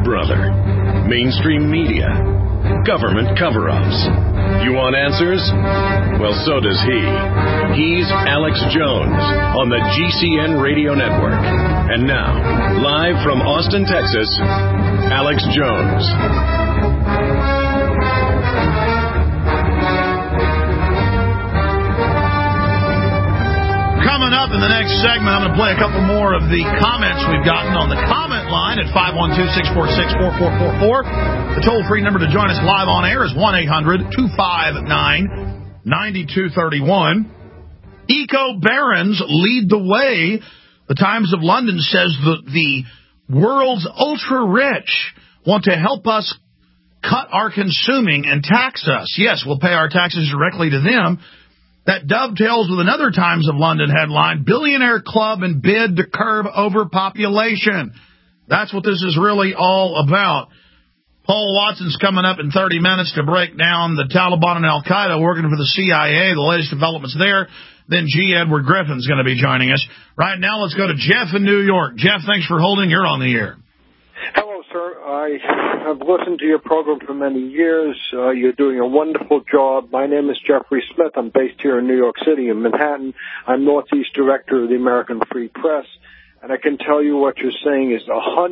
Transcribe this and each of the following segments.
brother. Mainstream media. Government cover-ups. You want answers? Well, so does he. He's Alex Jones on the GCN Radio Network. And now, live from Austin, Texas, Alex Jones. Coming up in the next segment, I'm going to play a couple more of the comments we've gotten on the comment line at 512-646-4444. The toll-free number to join us live on air is 1-800-259-9231. Eco-barons lead the way. The Times of London says that the world's ultra-rich want to help us cut our consuming and tax us. Yes, we'll pay our taxes directly to them. That dovetails with another Times of London headline, Billionaire Club and Bid to Curb Overpopulation. That's what this is really all about. Paul Watson's coming up in 30 minutes to break down the Taliban and Al-Qaeda working for the CIA, the latest developments there. Then G. Edward Griffin's going to be joining us. Right now, let's go to Jeff in New York. Jeff, thanks for holding. You're on the air. Hello, sir. I have listened to your program for many years. You're doing a wonderful job. My name is Jeffrey Smith. I'm based here in New York City in Manhattan. I'm Northeast Director of the American Free Press. And I can tell you what you're saying is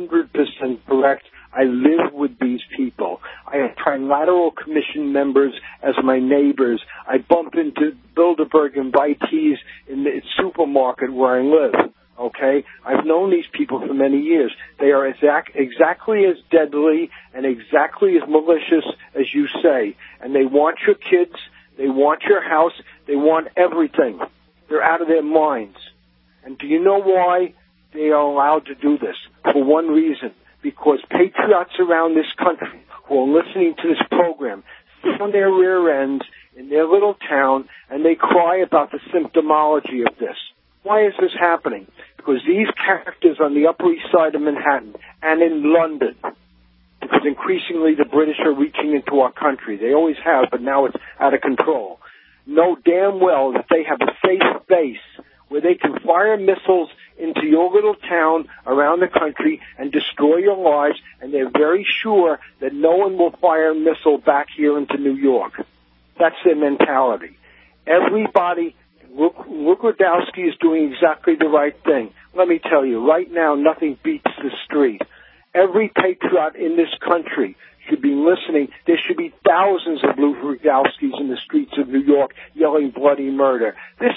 100% correct. I live with these people. I have Trilateral Commission members as my neighbors. I bump into Bilderberg invitees in the supermarket where I live. Okay? I've known these people for many years. They are exactly as deadly and exactly as malicious as you say. And they want your kids. They want your house. They want everything. They're out of their minds. And do you know why they are allowed to do this? For one reason. Because patriots around this country who are listening to this program sit on their rear ends in their little town and they cry about the symptomology of this. Why is this happening? Because these characters on the Upper East Side of Manhattan and in London, because increasingly the British are reaching into our country. They always have, but now it's out of control. Know damn well that they have a safe base where they can fire missiles into your little town around the country and destroy your lives, and they're very sure that no one will fire a missile back here into New York. That's their mentality. Everybody... Luke Rudkowski is doing exactly the right thing. Let me tell you, right now, nothing beats the street. Every patriot in this country should be listening. There should be thousands of Luke Rudkowskis in the streets of New York yelling bloody murder.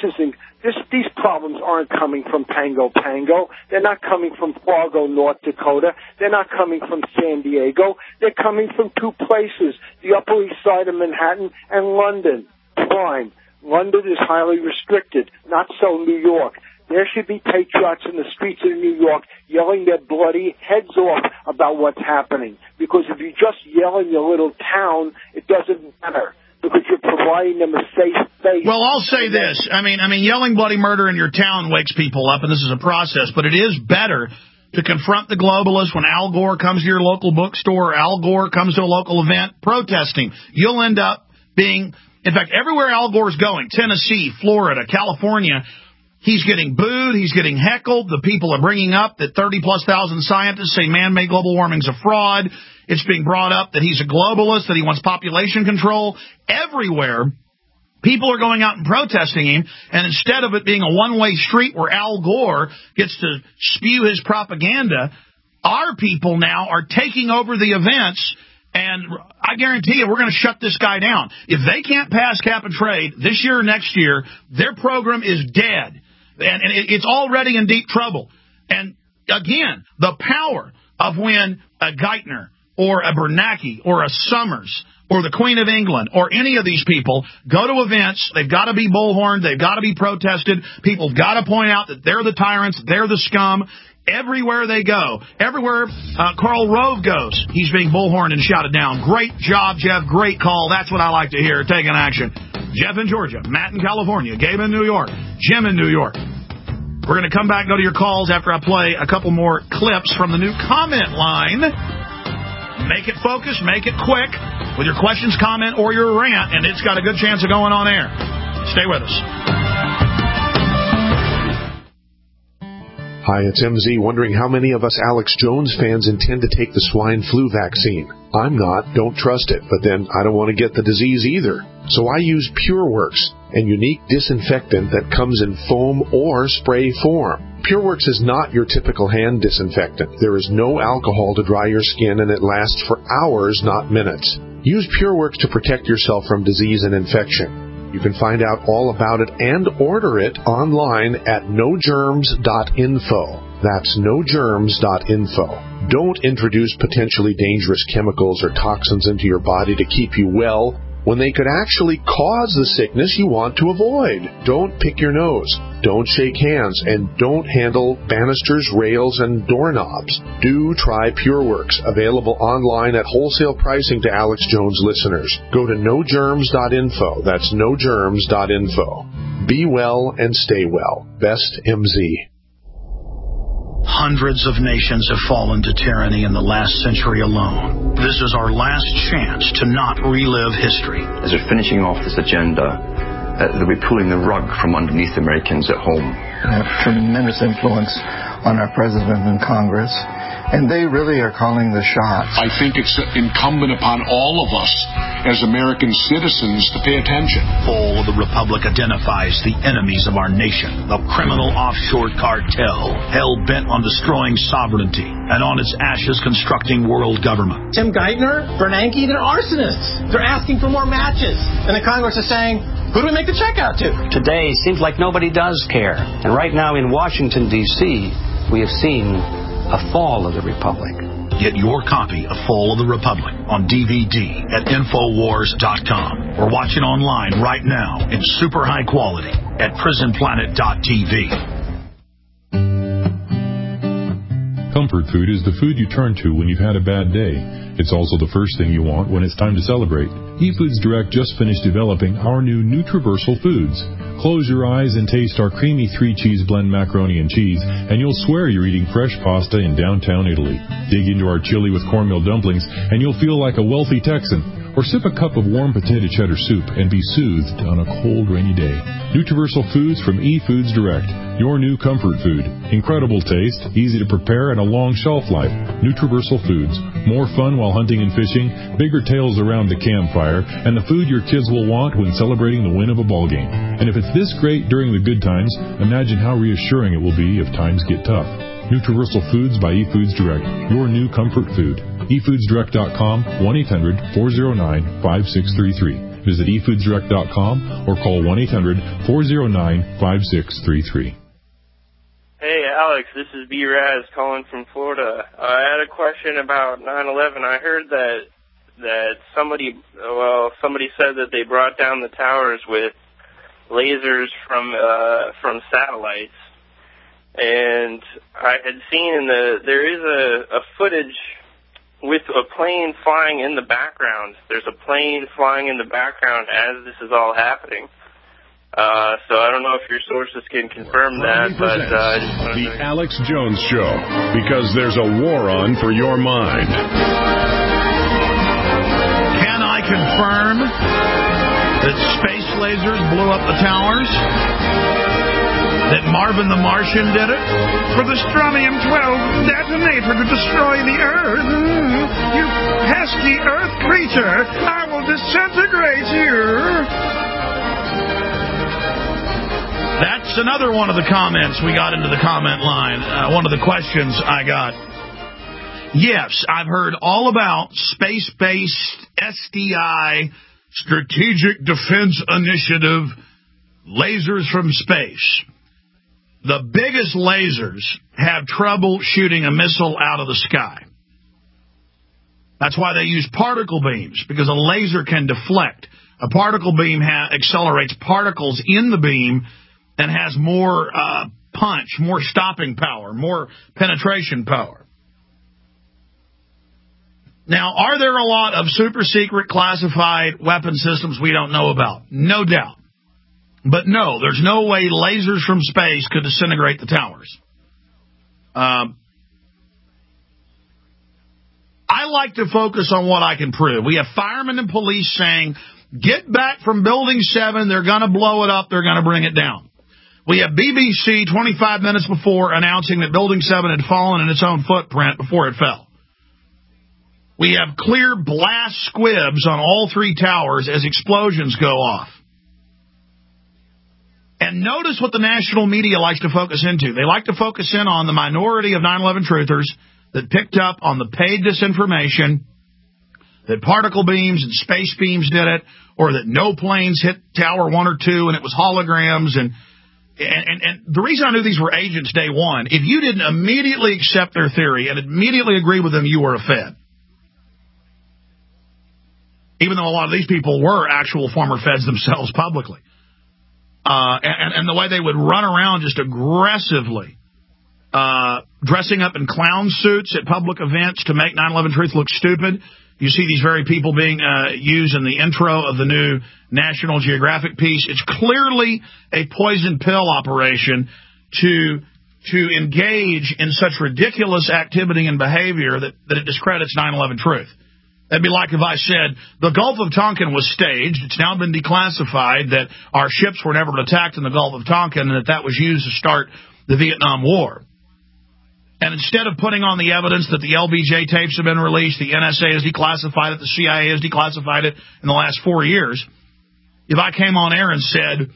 These problems aren't coming from Pango. They're not coming from Fargo, North Dakota. They're not coming from San Diego. They're coming from two places, the Upper East Side of Manhattan and London. Fine. London is highly restricted, not so New York. There should be patriots in the streets of New York yelling their bloody heads off about what's happening. Because if you just yell in your little town, it doesn't matter. Because you're providing them a safe space. Well, I'll say this. I mean, yelling bloody murder in your town wakes people up, and this is a process. But it is better to confront the globalists when Al Gore comes to your local bookstore, or Al Gore comes to a local event protesting. You'll end up being... In fact, everywhere Al Gore's going, Tennessee, Florida, California, he's getting booed, he's getting heckled. The people are bringing up that 30-plus thousand scientists say man-made global warming's a fraud. It's being brought up that he's a globalist, that he wants population control. Everywhere, people are going out and protesting him, and instead of it being a one-way street where Al Gore gets to spew his propaganda, our people now are taking over the events. And I guarantee you, we're going to shut this guy down. If they can't pass cap and trade this year or next year, their program is dead. And it's already in deep trouble. And again, the power of when a Geithner or a Bernanke or a Summers or the Queen of England or any of these people go to events, they've got to be bullhorned, they've got to be protested. People have got to point out that they're the tyrants, they're the scum. Everywhere they go, everywhere Karl Rove goes, he's being bullhorned and shouted down. Great job, Jeff. Great call. That's what I like to hear. Taking action. Jeff in Georgia, Matt in California, Gabe in New York, Jim in New York. We're going to come back and go to your calls after I play a couple more clips from the new comment line. Make it focused, make it quick, with your questions, comment, or your rant, and it's got a good chance of going on air. Stay with us. Hi, it's MZ, wondering how many of us Alex Jones fans intend to take the swine flu vaccine. I'm not, don't trust it, but then I don't want to get the disease either. So I use PureWorks, a unique disinfectant that comes in foam or spray form. PureWorks is not your typical hand disinfectant. There is no alcohol to dry your skin, and it lasts for hours, not minutes. Use PureWorks to protect yourself from disease and infection. You can find out all about it and order it online at nogerms.info. That's nogerms.info. Don't introduce potentially dangerous chemicals or toxins into your body to keep you well when they could actually cause the sickness you want to avoid. Don't pick your nose. Don't shake hands. And don't handle banisters, rails, and doorknobs. Do try PureWorks, available online at wholesale pricing to Alex Jones listeners. Go to nogerms.info. That's nogerms.info. Be well and stay well. Best MZ. Hundreds of nations have fallen to tyranny in the last century alone. This is our last chance to not relive history. As we're finishing off this agenda, they'll be pulling the rug from underneath Americans at home. They have tremendous influence on our president and Congress, and they really are calling the shots. I think it's incumbent upon all of us as American citizens to pay attention. Fall of the Republic identifies the enemies of our nation, the criminal offshore cartel, hell-bent on destroying sovereignty, and on its ashes constructing world government. Tim Geithner, Bernanke, they're arsonists. They're asking for more matches. And the Congress is saying, who do we make the check out to? Today seems like nobody does care. And right now in Washington, D.C., we have seen a fall of the Republic. Get your copy of Fall of the Republic on DVD at Infowars.com or watch it online right now in super high quality at PrisonPlanet.tv. Comfort food is the food you turn to when you've had a bad day. It's also the first thing you want when it's time to celebrate. eFoods Direct just finished developing our new Nutriversal Foods. Close your eyes and taste our creamy 3-cheese blend macaroni and cheese, and you'll swear you're eating fresh pasta in downtown Italy. Dig into our chili with cornmeal dumplings, and you'll feel like a wealthy Texan. Or sip a cup of warm potato cheddar soup and be soothed on a cold, rainy day. Nutriversal Foods from eFoods Direct. Your new comfort food. Incredible taste, easy to prepare, and a long shelf life. Nutriversal Foods. More fun while hunting and fishing, bigger tales around the campfire, and the food your kids will want when celebrating the win of a ball game. And if it's this great during the good times, imagine how reassuring it will be if times get tough. Nutriversal Foods by eFoods Direct. Your new comfort food. eFoodsDirect.com, 1-800-409-5633. Visit eFoodsDirect.com or call 1-800-409-5633. Hey, Alex, this is B-Raz calling from Florida. I had a question about 9/11. I heard that somebody said that they brought down the towers with lasers from satellites. And I had seen there is a footage with a plane flying in the background. There's a plane flying in the background as this is all happening. So I don't know if your sources can confirm that, but I just want to The Alex Jones Show, because there's a war on for your mind. Can I confirm that space lasers blew up the towers? That Marvin the Martian did it? For the Strontium-12 detonator to destroy the Earth. You pesky Earth creature, I will disintegrate you. That's another one of the comments we got into the comment line. One of the questions I got. Yes, I've heard all about space-based SDI, Strategic Defense Initiative, lasers from space. The biggest lasers have trouble shooting a missile out of the sky. That's why they use particle beams, because a laser can deflect. A particle beam accelerates particles in the beam and has more punch, more stopping power, more penetration power. Now, are there a lot of super secret classified weapon systems we don't know about? No doubt. But no, there's no way lasers from space could disintegrate the towers. I like to focus on what I can prove. We have firemen and police saying, get back from Building 7, they're going to blow it up, they're going to bring it down. We have BBC 25 minutes before announcing that Building 7 had fallen in its own footprint before it fell. We have clear blast squibs on all three towers as explosions go off. And notice what the national media likes to focus into. They like to focus in on the minority of 9/11 truthers that picked up on the paid disinformation, that particle beams and space beams did it, or that no planes hit Tower 1 or 2 and it was holograms. And the reason I knew these were agents day one, if you didn't immediately accept their theory and immediately agree with them, you were a Fed. Even though a lot of these people were actual former Feds themselves publicly. And the way they would run around just aggressively, dressing up in clown suits at public events to make 9/11 Truth look stupid. You see these very people being used in the intro of the new National Geographic piece. It's clearly a poison pill operation to engage in such ridiculous activity and behavior that it discredits 9/11 Truth. That'd be like if I said, the Gulf of Tonkin was staged, it's now been declassified, that our ships were never attacked in the Gulf of Tonkin, and that was used to start the Vietnam War. And instead of putting on the evidence that the LBJ tapes have been released, the NSA has declassified it, the CIA has declassified it in the last 4 years, if I came on air and said,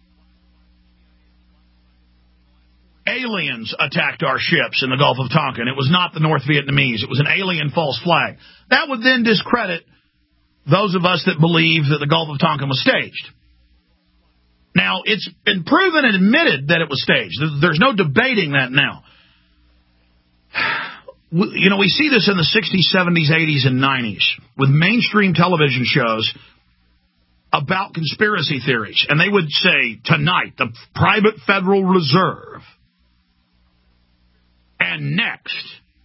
aliens attacked our ships in the Gulf of Tonkin, it was not the North Vietnamese, it was an alien false flag, that would then discredit those of us that believe that the Gulf of Tonkin was staged. Now, it's been proven and admitted that it was staged. There's no debating that now. You know, we see this in the 60s, 70s, 80s, and 90s with mainstream television shows about conspiracy theories. And they would say, tonight, the private Federal Reserve. And next,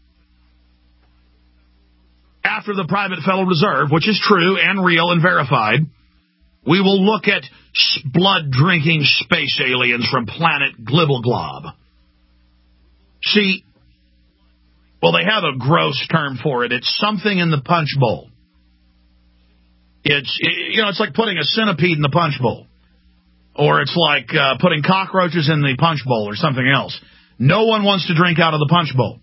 after the private Federal Reserve, which is true and real and verified, we will look at blood-drinking space aliens from planet Glibbleglob. See, well, they have a gross term for it. It's something in the punch bowl. It's like putting a centipede in the punch bowl. Or it's like putting cockroaches in the punch bowl or something else. No one wants to drink out of the punch bowl.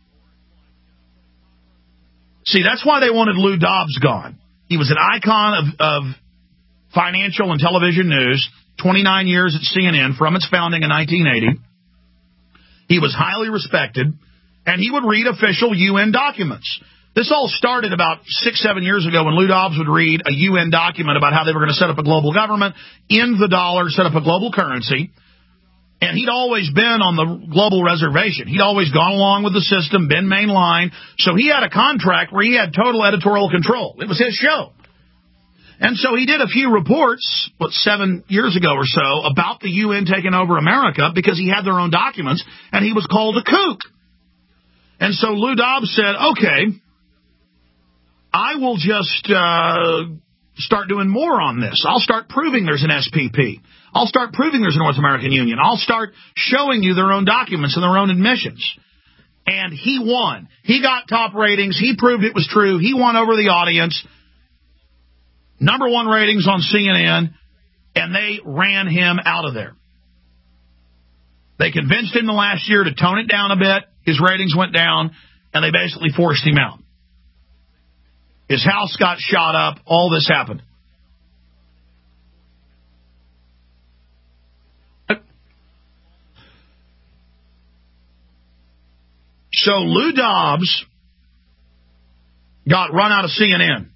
See, that's why they wanted Lou Dobbs gone. He was an icon of financial and television news, 29 years at CNN from its founding in 1980. He was highly respected, and he would read official UN documents. This all started about 6-7 years ago when Lou Dobbs would read a UN document about how they were going to set up a global government, end the dollar, set up a global currency. And he'd always been on the global reservation. He'd always gone along with the system, been mainline. So he had a contract where he had total editorial control. It was his show. And so he did a few reports, 7 years ago or so, about the UN taking over America because he had their own documents, and he was called a kook. And so Lou Dobbs said, okay, I will just start doing more on this. I'll start proving there's an SPP. I'll start proving there's a North American Union. I'll start showing you their own documents and their own admissions. And he won. He got top ratings. He proved it was true. He won over the audience. #1 ratings on CNN, and they ran him out of there. They convinced him the last year to tone it down a bit. His ratings went down, and they basically forced him out. His house got shot up. All this happened. So Lou Dobbs got run out of CNN.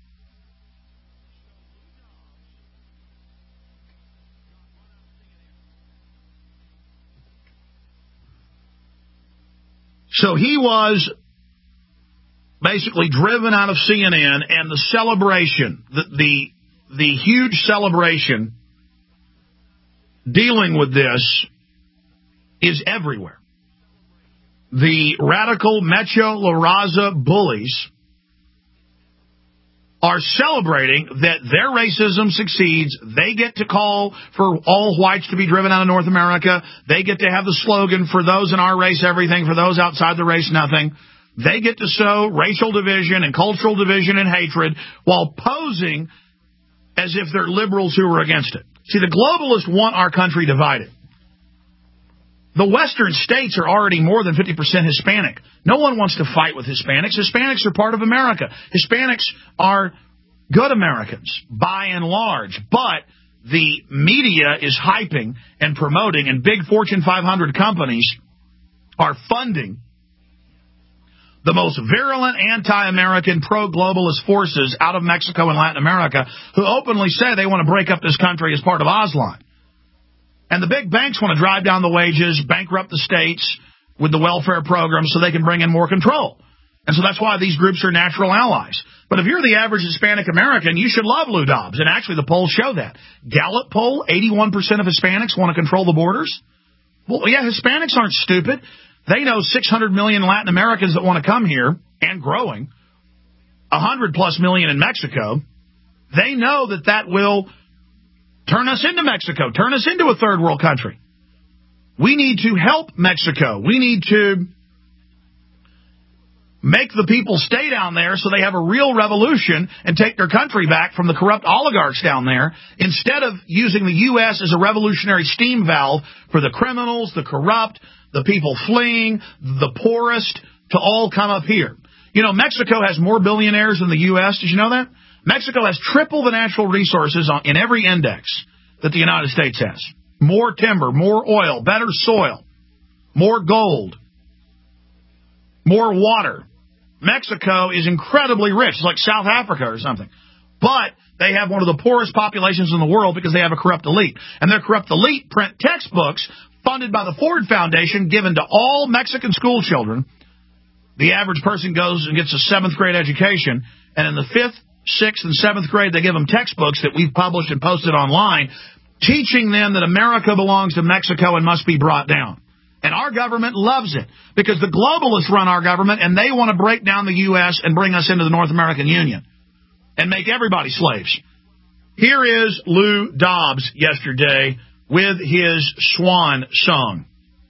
So he was basically driven out of CNN, and the celebration, the huge celebration dealing with this is everywhere. The radical Mecho La Raza bullies are celebrating that their racism succeeds. They get to call for all whites to be driven out of North America. They get to have the slogan, for those in our race, everything, for those outside the race, nothing. They get to sow racial division and cultural division and hatred while posing as if they're liberals who are against it. See, the globalists want our country divided. The western states are already more than 50% Hispanic. No one wants to fight with Hispanics. Hispanics are part of America. Hispanics are good Americans, by and large. But the media is hyping and promoting, and big Fortune 500 companies are funding the most virulent anti-American, pro-globalist forces out of Mexico and Latin America, who openly say they want to break up this country as part of Aslan. And the big banks want to drive down the wages, bankrupt the states with the welfare program so they can bring in more control. And so that's why these groups are natural allies. But if you're the average Hispanic American, you should love Lou Dobbs. And actually the polls show that. Gallup poll, 81% of Hispanics want to control the borders. Well, yeah, Hispanics aren't stupid. They know 600 million Latin Americans that want to come here, and growing, 100-plus million in Mexico. They know that that will turn us into Mexico, turn us into a third world country. We need to help Mexico. We need to make the people stay down there so they have a real revolution and take their country back from the corrupt oligarchs down there, instead of using the U.S. as a revolutionary steam valve for the criminals, the corrupt, the people fleeing, the poorest, to all come up here. You know, Mexico has more billionaires than the U.S. Did you know that? Mexico has triple the natural resources in every index that the United States has. More timber, more oil, better soil, more gold, more water. Mexico is incredibly rich. It's like South Africa or something. But they have one of the poorest populations in the world because they have a corrupt elite. And their corrupt elite print textbooks funded by the Ford Foundation, given to all Mexican school children. The average person goes and gets a 7th grade education, and in the 5th, 6th, and 7th grade, they give them textbooks that we've published and posted online, teaching them that America belongs to Mexico and must be brought down. And our government loves it, because the globalists run our government, and they want to break down the U.S. and bring us into the North American Union and make everybody slaves. Here is Lou Dobbs yesterday with his swan song.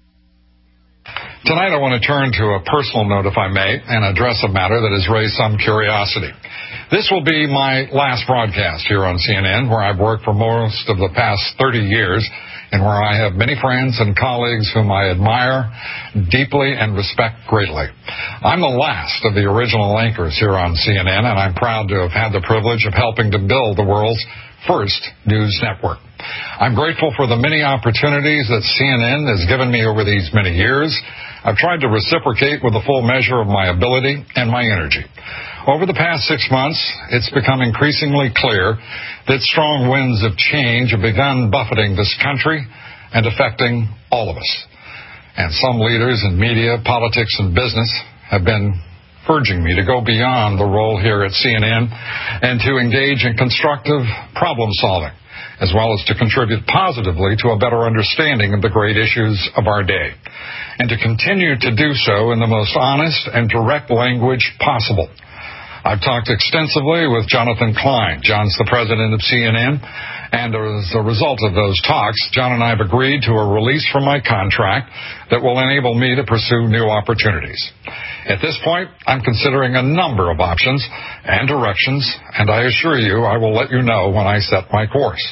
Tonight I want to turn to a personal note, if I may, and address a matter that has raised some curiosity. This will be my last broadcast here on CNN, where I've worked for most of the past 30 years, and where I have many friends and colleagues whom I admire deeply and respect greatly. I'm the last of the original anchors here on CNN, and I'm proud to have had the privilege of helping to build the world's first news network. I'm grateful for the many opportunities that CNN has given me over these many years. I've tried to reciprocate with the full measure of my ability and my energy. Over the past 6 months, it's become increasingly clear that strong winds of change have begun buffeting this country and affecting all of us. And some leaders in media, politics, and business have been urging me to go beyond the role here at CNN and to engage in constructive problem solving, as well as to contribute positively to a better understanding of the great issues of our day, and to continue to do so in the most honest and direct language possible. I've talked extensively with Jonathan Klein. John's the president of CNN, and as a result of those talks, John and I have agreed to a release from my contract that will enable me to pursue new opportunities. At this point, I'm considering a number of options and directions, and I assure you I will let you know when I set my course.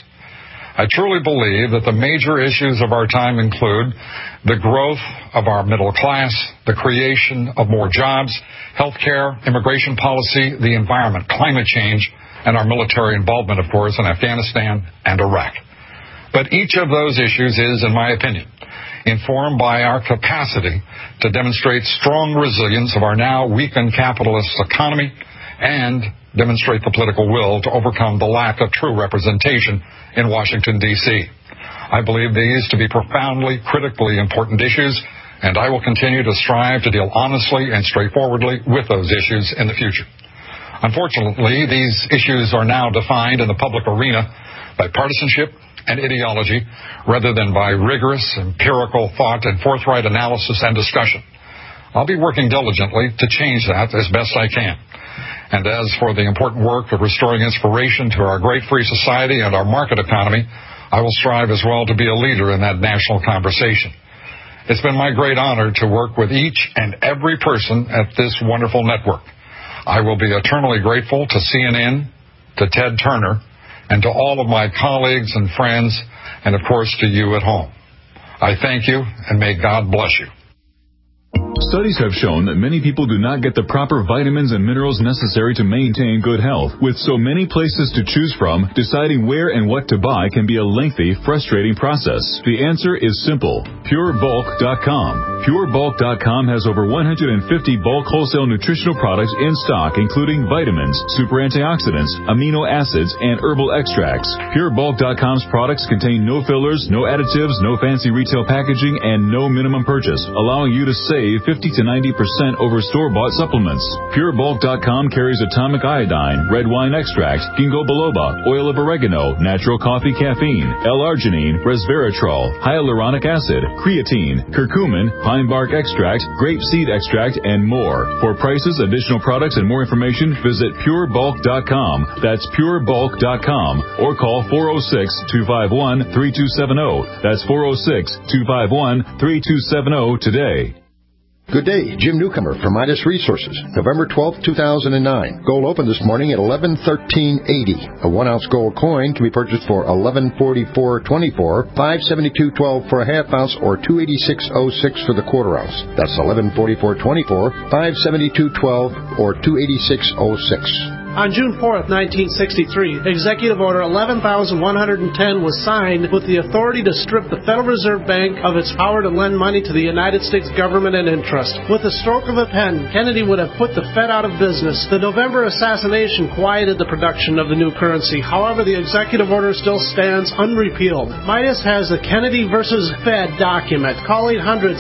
I truly believe that the major issues of our time include the growth of our middle class, the creation of more jobs, healthcare, immigration policy, the environment, climate change, and our military involvement, of course, in Afghanistan and Iraq. But each of those issues is, in my opinion, informed by our capacity to demonstrate strong resilience of our now weakened capitalist economy and demonstrate the political will to overcome the lack of true representation in Washington, D.C. I believe these to be profoundly, critically important issues, and I will continue to strive to deal honestly and straightforwardly with those issues in the future. Unfortunately, these issues are now defined in the public arena by partisanship and ideology rather than by rigorous, empirical thought and forthright analysis and discussion. I'll be working diligently to change that as best I can. And as for the important work of restoring inspiration to our great free society and our market economy, I will strive as well to be a leader in that national conversation. It's been my great honor to work with each and every person at this wonderful network. I will be eternally grateful to CNN, to Ted Turner, and to all of my colleagues and friends, and of course to you at home. I thank you, and may God bless you. Studies have shown that many people do not get the proper vitamins and minerals necessary to maintain good health. With so many places to choose from, deciding where and what to buy can be a lengthy, frustrating process. The answer is simple. PureBulk.com. PureBulk.com has over 150 bulk wholesale nutritional products in stock, including vitamins, super antioxidants, amino acids, and herbal extracts. PureBulk.com's products contain no fillers, no additives, no fancy retail packaging, and no minimum purchase, allowing you to save 50 to 90% over store-bought supplements. PureBulk.com carries atomic iodine, red wine extract, ginkgo biloba, oil of oregano, natural coffee caffeine, L-arginine, resveratrol, hyaluronic acid, creatine, curcumin, pine bark extract, grape seed extract, and more. For prices, additional products, and more information, visit PureBulk.com. That's PureBulk.com. Or call 406-251-3270. That's 406-251-3270 today. Good day, Jim Newcomer from Midas Resources, November 12, 2009. Gold opened this morning at $1113.80. A 1-ounce gold coin can be purchased for $1144.24, $572.12 for a half ounce, or $286.06 for the quarter ounce. That's $1144.24, $572.12, or $286.06. On June 4, 1963, Executive Order 11,110 was signed with the authority to strip the Federal Reserve Bank of its power to lend money to the United States government and interest. With the stroke of a pen, Kennedy would have put the Fed out of business. The November assassination quieted the production of the new currency. However, the executive order still stands unrepealed. Midas has the Kennedy versus Fed document. Call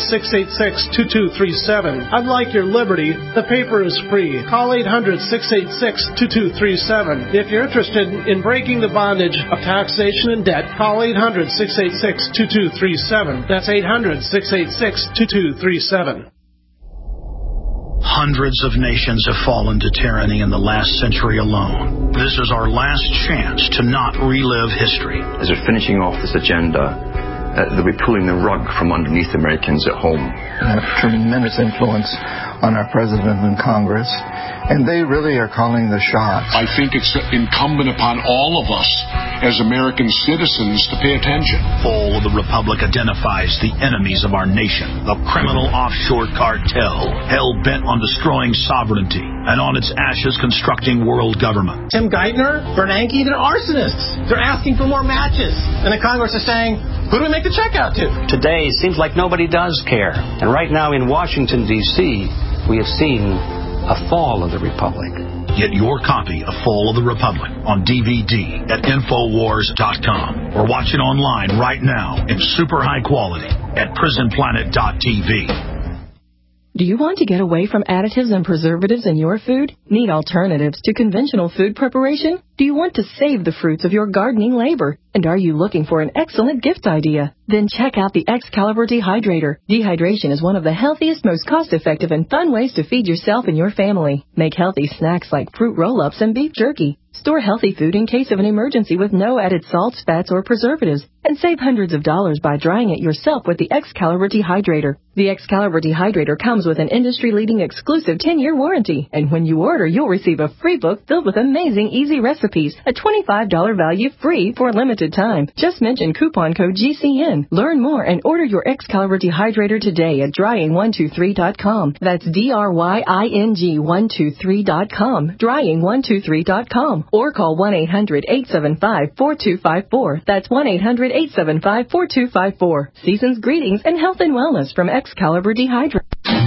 800-686-2237. Unlike your liberty, the paper is free. Call 800-686-2237. If you're interested in breaking the bondage of taxation and debt, call 800-686-2237. That's 800-686-2237. Hundreds of nations have fallen to tyranny in the last century alone. This is our last chance to not relive history. As we're finishing off this agenda, they'll be pulling the rug from underneath Americans at home. They have tremendous influence on our president and Congress, and they really are calling the shots. I think it's incumbent upon all of us as American citizens to pay attention. Fall of the Republic identifies the enemies of our nation, the criminal offshore cartel, hell-bent on destroying sovereignty, and on its ashes constructing world government. Tim Geithner, Bernanke, they're arsonists. They're asking for more matches. And the Congress is saying, who do we make the check out to? Today, it seems like nobody does care. And right now in Washington, D.C., we have seen a fall of the Republic. Get your copy of Fall of the Republic on DVD at Infowars.com or watch it online right now in super high quality at PrisonPlanet.tv. Do you want to get away from additives and preservatives in your food? Need alternatives to conventional food preparation? Do you want to save the fruits of your gardening labor? And are you looking for an excellent gift idea? Then check out the Excalibur Dehydrator. Dehydration is one of the healthiest, most cost-effective, and fun ways to feed yourself and your family. Make healthy snacks like fruit roll-ups and beef jerky. Store healthy food in case of an emergency with no added salts, fats, or preservatives. And save hundreds of dollars by drying it yourself with the Excalibur Dehydrator. The Excalibur Dehydrator comes with an industry-leading exclusive 10-year warranty. And when you order, you'll receive a free book filled with amazing easy recipes. A $25 value free for a limited time. Just mention coupon code GCN. Learn more and order your Excalibur Dehydrator today at drying123.com. That's DRYING123.com. Drying123.com. Or call 1-800-875-4254. That's 1-800-875-4254. Season's greetings and health and wellness from Excalibur Dehydrator.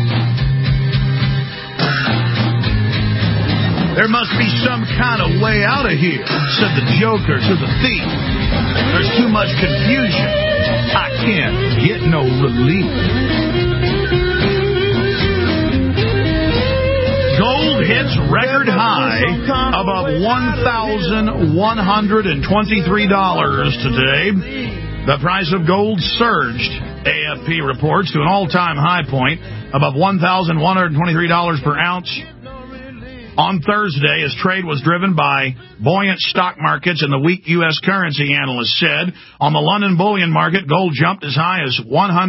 There must be some kind of way out of here, said the Joker to the thief. There's too much confusion. I can't get no relief. Gold hits record high above $1,123 today. The price of gold surged, AFP reports, to an all-time high point above $1,123 per ounce on Thursday, as trade was driven by buoyant stock markets and the weak U.S. currency, analysts said. On the London bullion market, gold jumped as high as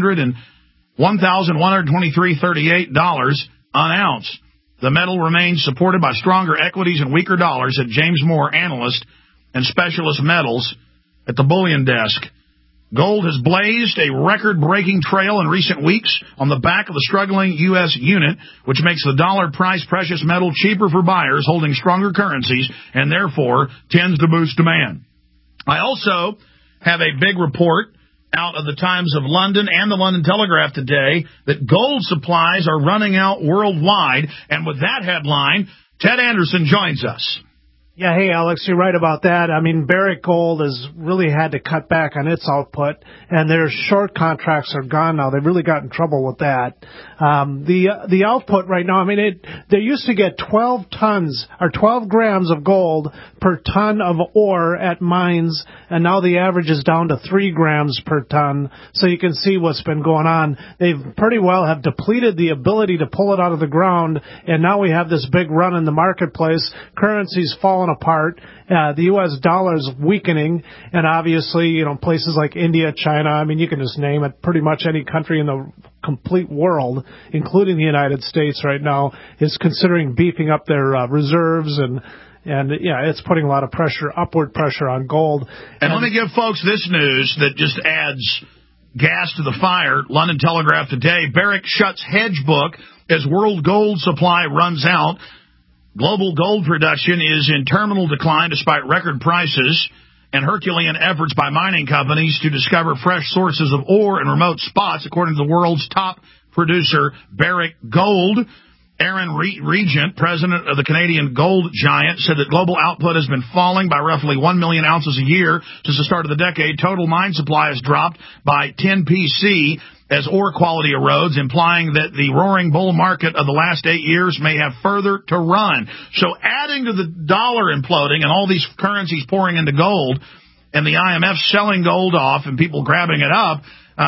$1,123.38 an ounce. The metal remains supported by stronger equities and weaker dollars, said James Moore, analyst and specialist metals at the bullion desk. Gold has blazed a record-breaking trail in recent weeks on the back of the struggling U.S. unit, which makes the dollar-priced precious metal cheaper for buyers holding stronger currencies and therefore tends to boost demand. I also have a big report out of the Times of London and the London Telegraph today that gold supplies are running out worldwide. And with that headline, Ted Anderson joins us. Yeah, hey, Alex, you're right about that. I mean, Barrick Gold has really had to cut back on its output, and their short contracts are gone now. They've really got in trouble with that. The output right now, I mean, they used to get 12 grams of gold per ton of ore at mines, and now the average is down to 3 grams per ton. So you can see what's been going on. They've pretty well have depleted the ability to pull it out of the ground, and now we have this big run in the marketplace. Currency's falling apart. The U.S. dollar is weakening, and obviously, you know, places like India, China, I mean, you can just name it. Pretty much any country in the complete world, including the United States right now, is considering beefing up their reserves, and yeah, it's putting a lot of upward pressure on gold. And let me give folks this news that just adds gas to the fire. London Telegraph today, Barrick shuts hedge book as world gold supply runs out. Global gold production is in terminal decline despite record prices and Herculean efforts by mining companies to discover fresh sources of ore in remote spots, according to the world's top producer, Barrick Gold. Aaron Regent, president of the Canadian gold giant, said that global output has been falling by roughly 1 million ounces a year since the start of the decade. Total mine supply has dropped by 10 PC as ore quality erodes, implying that the roaring bull market of the last 8 years may have further to run. So adding to the dollar imploding and all these currencies pouring into gold and the IMF selling gold off and people grabbing it up,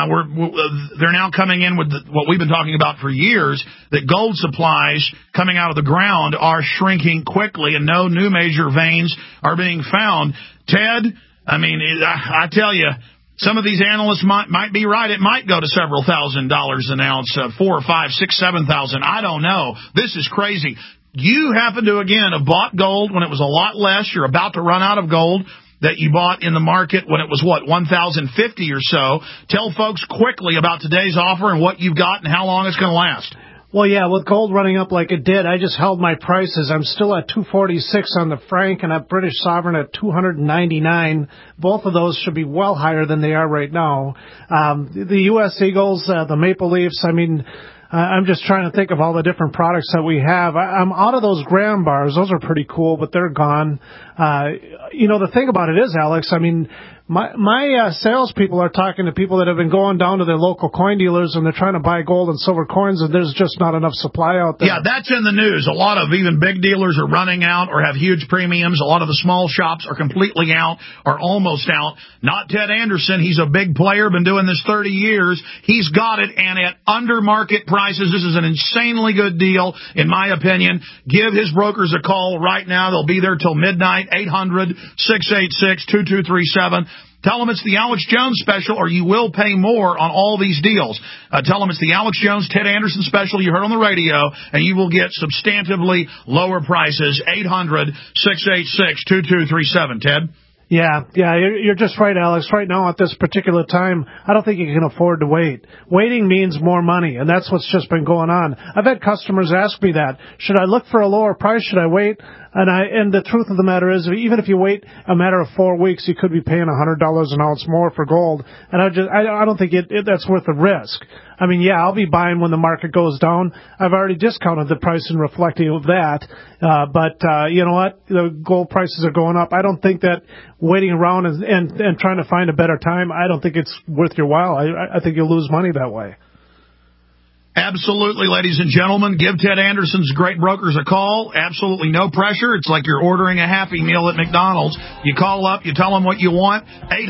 they're now coming in with what we've been talking about for years, that gold supplies coming out of the ground are shrinking quickly and no new major veins are being found. Ted, I mean, I tell you, some of these analysts might be right. It might go to several $1,000s an ounce, 4, 5, 6, 7,000. I don't know. This is crazy. You happen to, again, have bought gold when it was a lot less. You're about to run out of gold that you bought in the market when it was, what, 1,050 or so. Tell folks quickly about today's offer and what you've got and how long it's going to last. Well, yeah, with gold running up like it did, I just held my prices. I'm still at 246 on the franc and at British sovereign at 299. Both of those should be well higher than they are right now. The U.S. Eagles, the Maple Leafs, I mean, I'm just trying to think of all the different products that we have. I'm out of those graham bars. Those are pretty cool, but they're gone. You know, the thing about it is, Alex, I mean, my salespeople are talking to people that have been going down to their local coin dealers and they're trying to buy gold and silver coins, and there's just not enough supply out there. Yeah, that's in the news. A lot of even big dealers are running out or have huge premiums. A lot of the small shops are completely out or almost out. Not Ted Anderson. He's a big player, been doing this 30 years. He's got it, and at under market prices. This is an insanely good deal, in my opinion. Give his brokers a call right now. They'll be there till midnight, 800-686-2237. Tell them it's the Alex Jones special, or you will pay more on all these deals. Tell them it's the Alex Jones, Ted Anderson special you heard on the radio, and you will get substantively lower prices. 800-686-2237. Ted? Yeah, you're just right, Alex. Right now, at this particular time, I don't think you can afford to wait. Waiting means more money, and that's what's just been going on. I've had customers ask me that. Should I look for a lower price? Should I wait? And the truth of the matter is, even if you wait a matter of 4 weeks, you could be paying $100 an ounce more for gold. And I don't think that's worth the risk. I mean, yeah, I'll be buying when the market goes down. I've already discounted the price in reflecting of that. But you know what? The gold prices are going up. I don't think that waiting around and trying to find a better time, I don't think it's worth your while. I think you'll lose money that way. Absolutely, ladies and gentlemen. Give Ted Anderson's great brokers a call. Absolutely no pressure. It's like you're ordering a Happy Meal at McDonald's. You call up, you tell them what you want.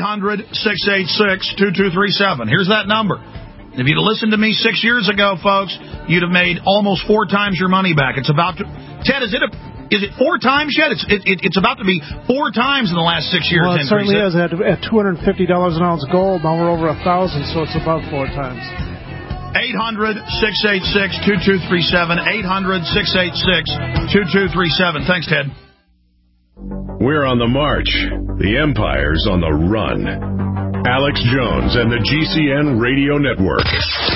800-686-2237. Here's that number. If you'd have listened to me 6 years ago, folks, you'd have made almost 4 times your money back. It's about to... Ted, is it 4 times yet? It's about to be 4 times in the last 6 years. Well, it certainly is. At $250 an ounce gold, now we're over 1,000, so it's about 4 times. 800-686-2237. 800-686-2237. Thanks, Ted. We're on the march. The Empire's on the run. Alex Jones and the GCN Radio Network.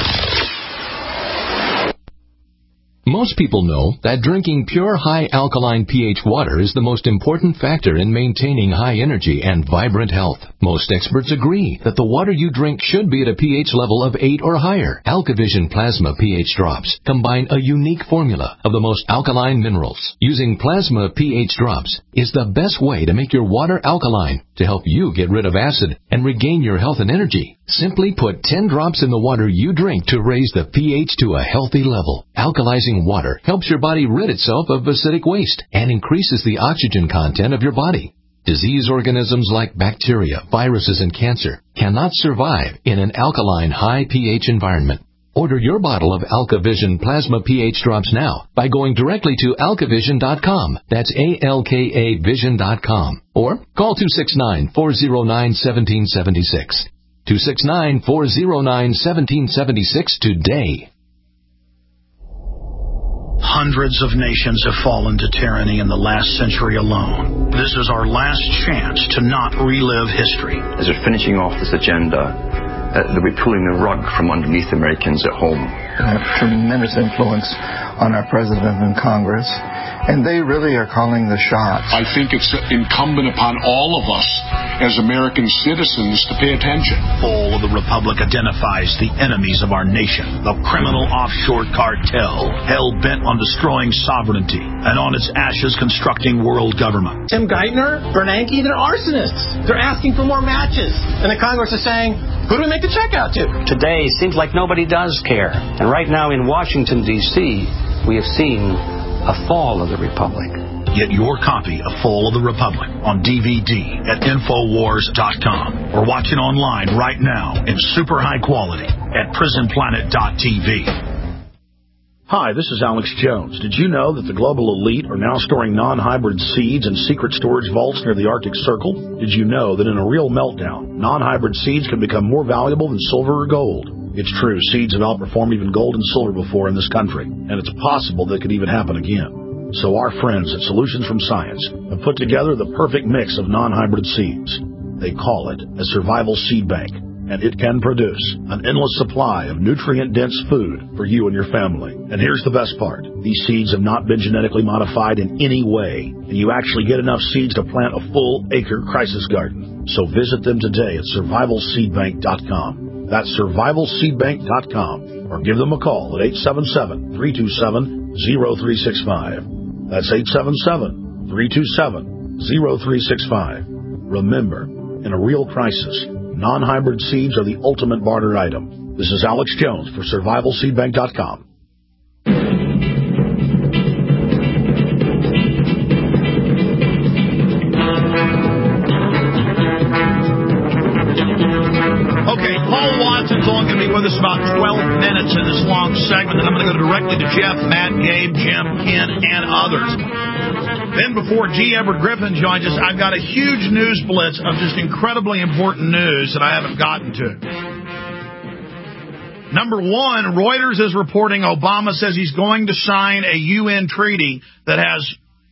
Most people know that drinking pure high alkaline pH water is the most important factor in maintaining high energy and vibrant health. Most experts agree that the water you drink should be at a pH level of 8 or higher. AlkaVision Plasma pH drops combine a unique formula of the most alkaline minerals. Using plasma pH drops is the best way to make your water alkaline to help you get rid of acid and regain your health and energy. Simply put 10 drops in the water you drink to raise the pH to a healthy level. Alkalizing water helps your body rid itself of acidic waste and increases the oxygen content of your body. Disease organisms like bacteria, viruses, and cancer cannot survive in an alkaline high pH environment. Order your bottle of AlkaVision Plasma pH drops now by going directly to alkavision.com. That's ALKA Vision.com. Or call 269-409-1776. 269-409-1776 today. Hundreds of nations have fallen to tyranny in the last century alone. This is our last chance to not relive history. As we're finishing off this agenda, they'll be pulling the rug from underneath Americans at home. They have tremendous influence on our president and Congress, and they really are calling the shots. I think it's incumbent upon all of us as American citizens to pay attention. Fall of the Republic identifies the enemies of our nation, the criminal offshore cartel, hell-bent on destroying sovereignty, and on its ashes constructing world government. Tim Geithner, Bernanke, they're arsonists. They're asking for more matches. And the Congress is saying, who do we make the check out to? Today seems like nobody does care. And right now in Washington, D.C., we have seen a fall of the Republic. Get your copy of Fall of the Republic on DVD at Infowars.com or watch it online right now in super high quality at PrisonPlanet.tv. Hi, this is Alex Jones. Did you know that the global elite are now storing non-hybrid seeds in secret storage vaults near the Arctic Circle? Did you know that in a real meltdown, non-hybrid seeds can become more valuable than silver or gold? It's true, seeds have outperformed even gold and silver before in this country, and it's possible that could even happen again. So our friends at Solutions from Science have put together the perfect mix of non-hybrid seeds. They call it a survival seed bank, and it can produce an endless supply of nutrient-dense food for you and your family. And here's the best part. These seeds have not been genetically modified in any way, and you actually get enough seeds to plant a full-acre crisis garden. So visit them today at survivalseedbank.com. That's survivalseedbank.com, or give them a call at 877-327-0365. That's 877-327-0365. Remember, in a real crisis, non-hybrid seeds are the ultimate barter item. This is Alex Jones for survivalseedbank.com. With us about 12 minutes in this long segment, and I'm going to go directly to Jeff, Matt, Gabe, Jim, Ken, and others. Then before G. Edward Griffin joins us, I've got a huge news blitz of just incredibly important news that I haven't gotten to. Number one, Reuters is reporting Obama says he's going to sign a UN treaty that has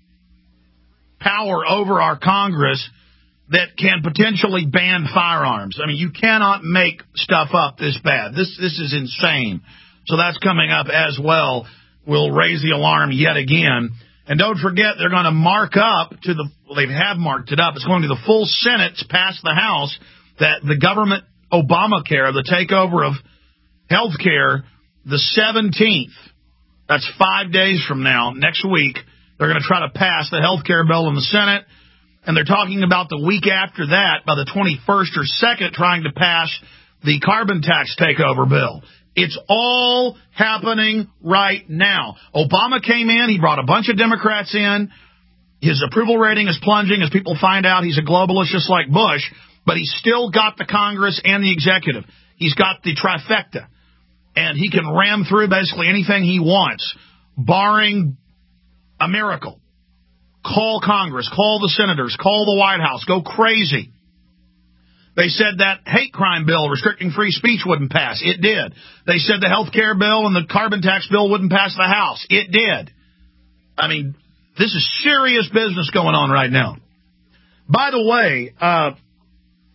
power over our Congress that can potentially ban firearms. I mean, you cannot make stuff up this bad. This is insane. So that's coming up as well. We'll raise the alarm yet again. And don't forget, they're going to mark up to the, well, they have marked it up. It's going to the full Senate, it's passed the House, that the government Obamacare, the takeover of health care, the 17th, that's 5 days from now, next week, they're going to try to pass the health care bill in the Senate. And they're talking about the week after that, by the 21st or 2nd, trying to pass the carbon tax takeover bill. It's all happening right now. Obama came in. He brought a bunch of Democrats in. His approval rating is plunging as people find out he's a globalist just like Bush. But he's still got the Congress and the executive. He's got the trifecta. And he can ram through basically anything he wants, barring a miracle. Call Congress, call the senators, call the White House, go crazy. They said that hate crime bill restricting free speech wouldn't pass. It did. They said the health care bill and the carbon tax bill wouldn't pass the House. It did. I mean, this is serious business going on right now. By the way,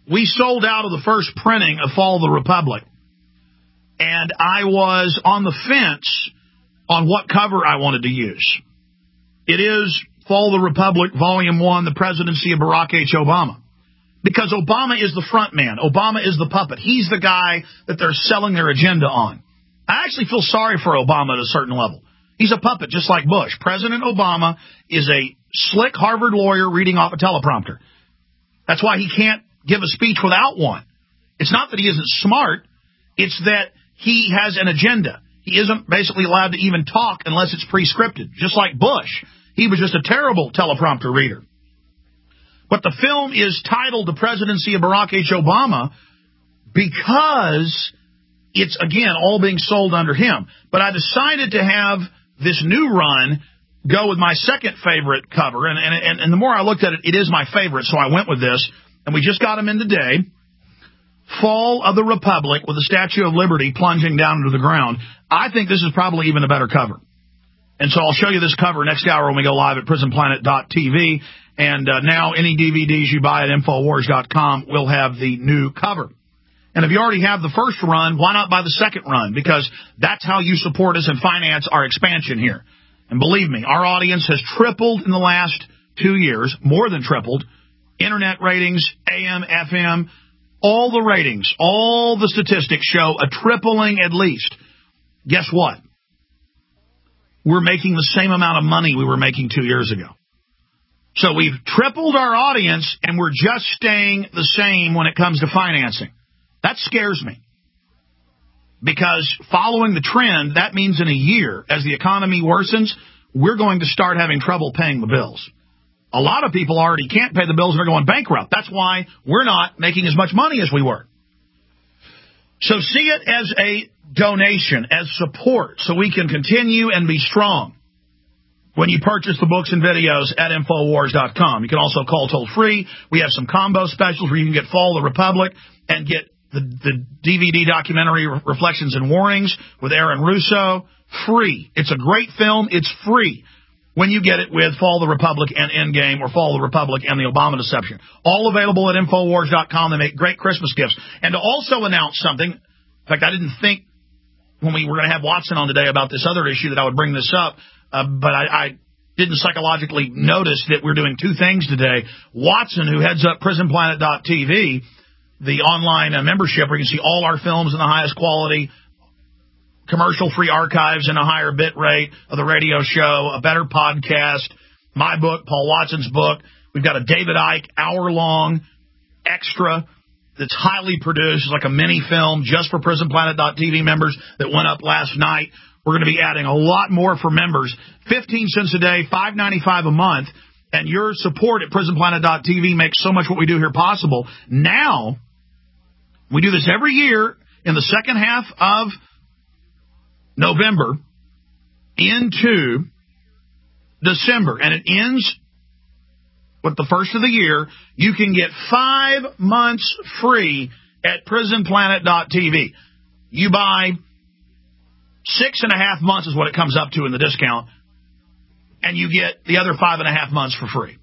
we sold out of the first printing of Fall of the Republic. And I was on the fence on what cover I wanted to use. It is Fall of the Republic, Volume 1, The Presidency of Barack H. Obama. Because Obama is the front man. Obama is the puppet. He's the guy that they're selling their agenda on. I actually feel sorry for Obama at a certain level. He's a puppet, just like Bush. President Obama is a slick Harvard lawyer reading off a teleprompter. That's why he can't give a speech without one. It's not that he isn't smart. It's that he has an agenda. He isn't basically allowed to even talk unless it's pre-scripted, just like Bush. He was just a terrible teleprompter reader. But the film is titled The Presidency of Barack H. Obama because it's, again, all being sold under him. But I decided to have this new run go with my second favorite cover. And the more I looked at it, it is my favorite, so I went with this. And we just got them in today. Fall of the Republic with the Statue of Liberty plunging down into the ground. I think this is probably even a better cover. And so I'll show you this cover next hour when we go live at prisonplanet.tv. And now any DVDs you buy at Infowars.com will have the new cover. And if you already have the first run, why not buy the second run? Because that's how you support us and finance our expansion here. And believe me, our audience has tripled in the last 2 years, more than tripled. Internet ratings, AM, FM, all the ratings, all the statistics show a tripling at least. Guess what? We're making the same amount of money we were making 2 years ago. So we've tripled our audience, and we're just staying the same when it comes to financing. That scares me. Because following the trend, that means in a year, as the economy worsens, we're going to start having trouble paying the bills. A lot of people already can't pay the bills and are going bankrupt. That's why we're not making as much money as we were. So see it as a donation, as support, so we can continue and be strong when you purchase the books and videos at Infowars.com. You can also call toll-free. We have some combo specials where you can get Fall of the Republic and get the DVD documentary Reflections and Warnings with Aaron Russo. Free. It's a great film. It's free when you get it with Fall of the Republic and Endgame, or Fall of the Republic and the Obama Deception. All available at Infowars.com. They make great Christmas gifts. And to also announce something, in fact, I didn't think when we were going to have Watson on today about this other issue that I would bring this up, but I didn't psychologically notice that we're doing two things today. Watson, who heads up PrisonPlanet.tv, the online membership where you can see all our films in the highest quality, commercial-free archives in a higher bit rate of the radio show, a better podcast, my book, Paul Watson's book. We've got a David Icke hour-long extra that's highly produced. It's like a mini film just for PrisonPlanet.tv members that went up last night. We're going to be adding a lot more for members. 15 cents a day, $5.95 a month, and your support at PrisonPlanet.tv makes so much what we do here possible. Now, we do this every year in the second half of November into December, and it ends with the first of the year. You can get 5 months free at PrisonPlanet.tv. You buy 6.5 months is what it comes up to in the discount, and you get the other 5.5 months for free.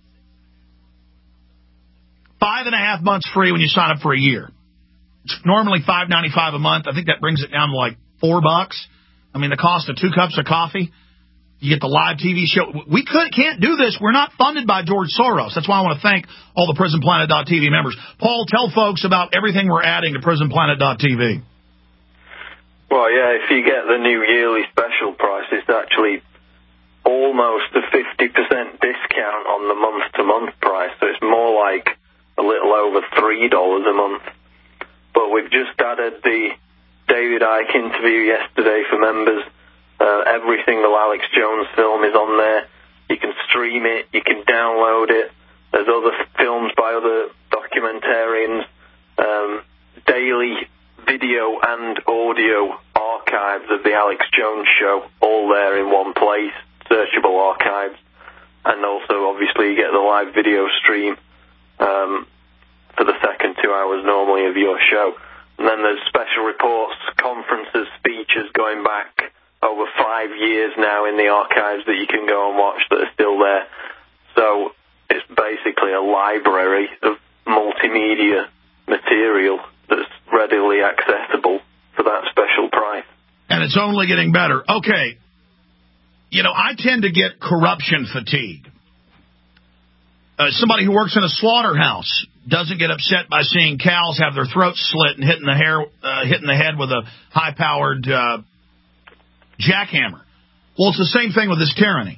5.5 months free when you sign up for a year. It's normally $5.95 a month. I think that brings it down to like $4. I mean, the cost of 2 cups of coffee. You get the live TV show. We can't do this. We're not funded by George Soros. That's why I want to thank all the PrisonPlanet.tv members. Paul, tell folks about everything we're adding to PrisonPlanet.tv. Well, yeah, if you get the new yearly special price, it's actually almost a 50% discount on the month-to-month price. So it's more like a little over $3 a month. But we've just added the David Icke interview yesterday for members. Every single Alex Jones film is on there. You can stream it. You can download it. There's other films by other documentarians. Daily video and audio archives of the Alex Jones Show, all there in one place. Searchable archives. And also, obviously, you get the live video stream for the second 2 hours normally of your show. And then there's special reports, conferences, speeches going back over 5 years now in the archives that you can go and watch that are still there. So it's basically a library of multimedia material that's readily accessible for that special price. And it's only getting better. Okay. You know, I tend to get corruption fatigue. Somebody who works in a slaughterhouse doesn't get upset by seeing cows have their throats slit and hitting the head with a high-powered jackhammer. Well, it's the same thing with this tyranny.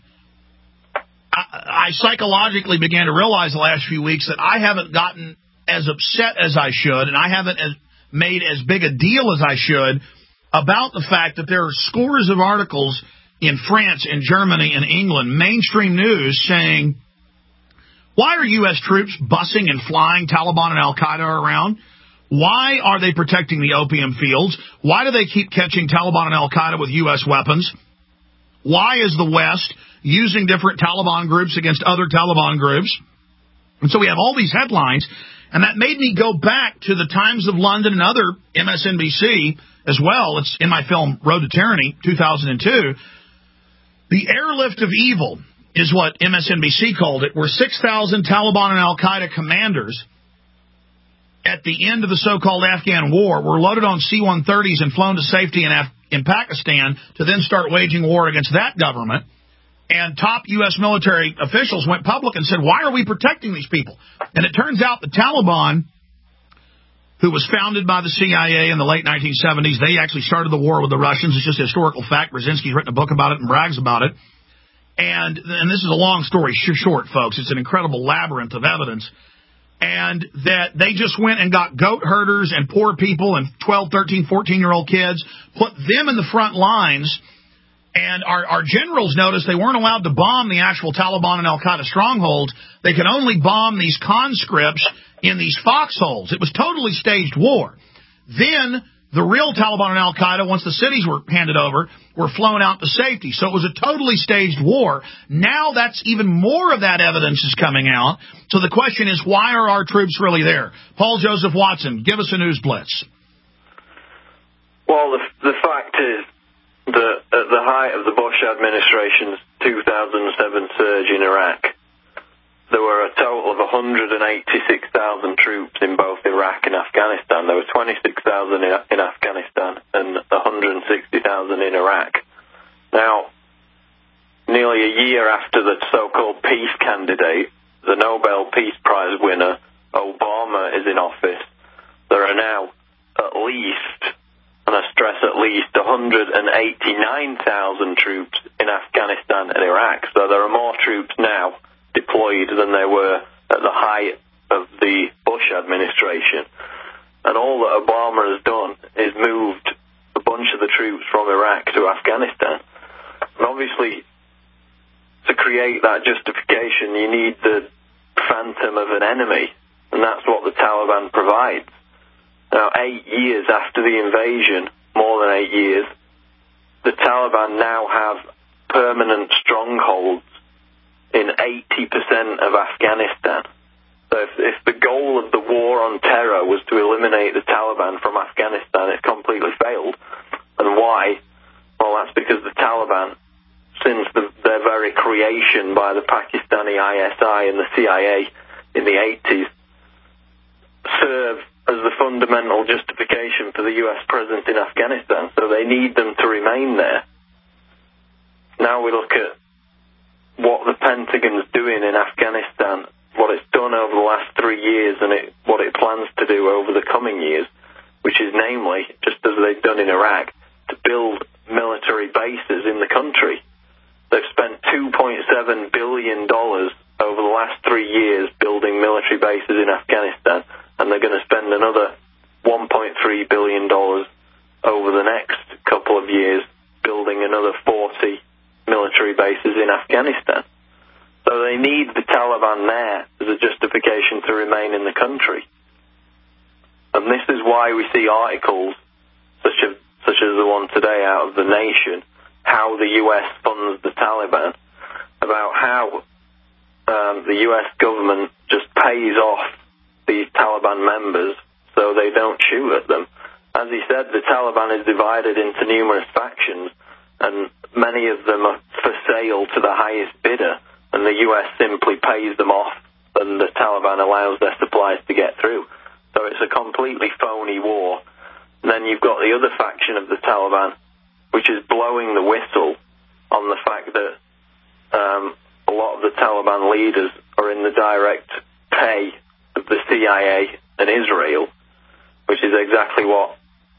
I psychologically began to realize the last few weeks that I haven't gotten as upset as I should, and I haven't made as big a deal as I should about the fact that there are scores of articles in France, in Germany, and England, mainstream news saying, why are U.S. troops busing and flying Taliban and Al-Qaeda around? Why are they protecting the opium fields? Why do they keep catching Taliban and Al-Qaeda with U.S. weapons? Why is the West using different Taliban groups against other Taliban groups? And so we have all these headlines, and that made me go back to the Times of London and other MSNBC as well. It's in my film Road to Tyranny, 2002. The airlift of evil is what MSNBC called it, where 6,000 Taliban and Al-Qaeda commanders at the end of the so-called Afghan war were loaded on C-130s and flown to safety in Pakistan to then start waging war against that government. And top U.S. military officials went public and said, why are we protecting these people? And it turns out the Taliban, who was founded by the CIA in the late 1970s, they actually started the war with the Russians. It's just a historical fact. Brzezinski's written a book about it and brags about it. And this is a long story short, folks. It's an incredible labyrinth of evidence. And that they just went and got goat herders and poor people and 12, 13, 14-year-old kids, put them in the front lines. And our generals noticed they weren't allowed to bomb the actual Taliban and Al-Qaeda strongholds. They could only bomb these conscripts in these foxholes. It was totally staged war. Then the real Taliban and Al-Qaeda, once the cities were handed over, were flown out to safety. So it was a totally staged war. Now that's even more of that evidence is coming out. So the question is, why are our troops really there? Paul Joseph Watson, give us a news blitz. Well, the fact is that at the height of the Bush administration's 2007 surge in Iraq, there were a total of 186,000 troops in both Iraq and Afghanistan. There were 26,000 in Afghanistan and 160,000 in Iraq. Now, nearly a year after the so-called peace candidate, the Nobel Peace Prize winner, Obama, is in office, there are now at least, and I stress at least, 189,000 troops in Afghanistan and Iraq. So there are more troops now deployed than there were at the height of the Bush administration. And all that Obama has done is moved a bunch of the troops from Iraq to Afghanistan. And obviously, to create that justification, you need the phantom of an enemy, and that's what the Taliban provides. Now, 8 years after the invasion, more than 8 years, the Taliban now have permanent strongholds in 80% of Afghanistan. So if the goal of the war on terror was to eliminate the Taliban from Afghanistan, it completely failed. And why? Well, that's because the Taliban, since their very creation by the Pakistani ISI and the CIA in the 80s, serve as the fundamental justification for the U.S. presence in Afghanistan. So they need them to remain there. Now we look at what the Pentagon's doing in Afghanistan, what it's done over the last 3 years, and what it plans to do over the coming years, which is namely, just as they've done in Iraq, to build military bases in the country. They've spent $2.7 billion over the last 3 years building military bases in Afghanistan, and they're going to spend another $1.3 billion over the next couple of years building another 40 military bases in Afghanistan. So they need the Taliban there as a justification to remain in the country. And this is why we see articles such as the one today out of The Nation, how the U.S. funds the Taliban, about how the U.S. government just pays off these Taliban members so they don't shoot at them. As he said, the Taliban is divided into numerous factions, and many of them are for sale to the highest bidder, and the U.S. simply pays them off, and the Taliban allows their supplies to get through. So it's a completely phony war. And then you've got the other faction of the Taliban, which is blowing the whistle on the fact that a lot of the Taliban leaders are in the direct pay of the CIA and Israel, which is exactly what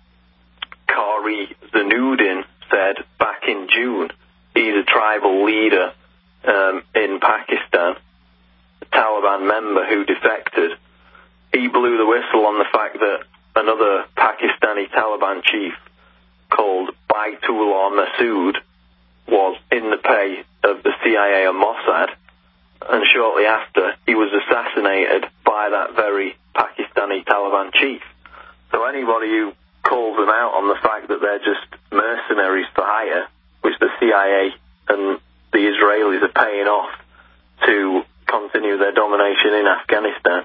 Qari Zainuddin said back in June. He's a tribal leader in Pakistan, a Taliban member who defected. He blew the whistle on the fact that another Pakistani Taliban chief called Baitullah Masood was in the pay of the CIA and Mossad, and shortly after he was assassinated by that very Pakistani Taliban chief. So anybody who calls them out on the fact that they're just mercenaries for hire, which the CIA and the Israelis are paying off to continue their domination in Afghanistan,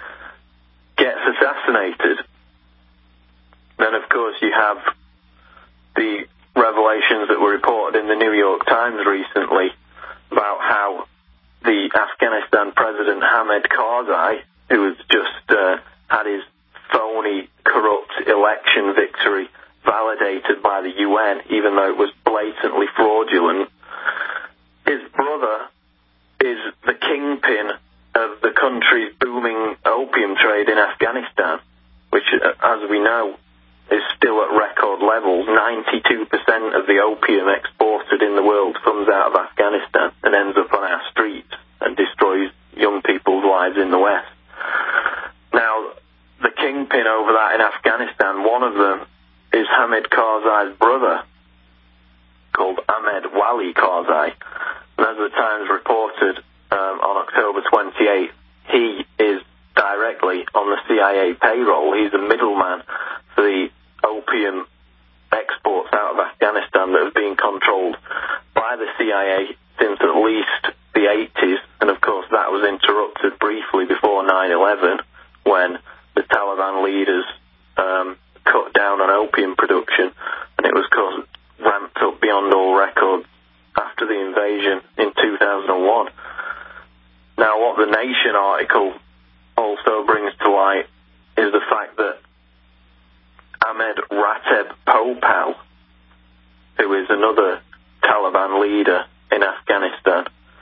gets assassinated. Then, of course, you have the revelations that were reported in the New York Times recently about how the Afghanistan president, Hamid Karzai, who has just had his phony, corrupt election victory validated by the UN, even though it was blatantly fraudulent, his brother is the kingpin of the country's booming opium trade in Afghanistan, which, as we know, is still at record levels. 92% of the opium exported in the world comes out of Afghanistan and ends up on our streets and destroys young people's lives in the West. Now, the kingpin over that in Afghanistan, one of them is Hamid Karzai's brother, called Ahmed Wali Karzai. And as the Times reported on October 28th, he is directly on the CIA payroll. He's a middleman for the opium exports out of Afghanistan that have been controlled by the CIA since at least the 80s. And of course that was interrupted briefly before 9/11 when the Taliban leaders cut down on opium production, and it was, of course, ramped up beyond all records after the invasion in 2001. Now, what the Nation article also brings to light is the fact that Ahmed Rateb Popal, who is another Taliban leader in Afghanistan,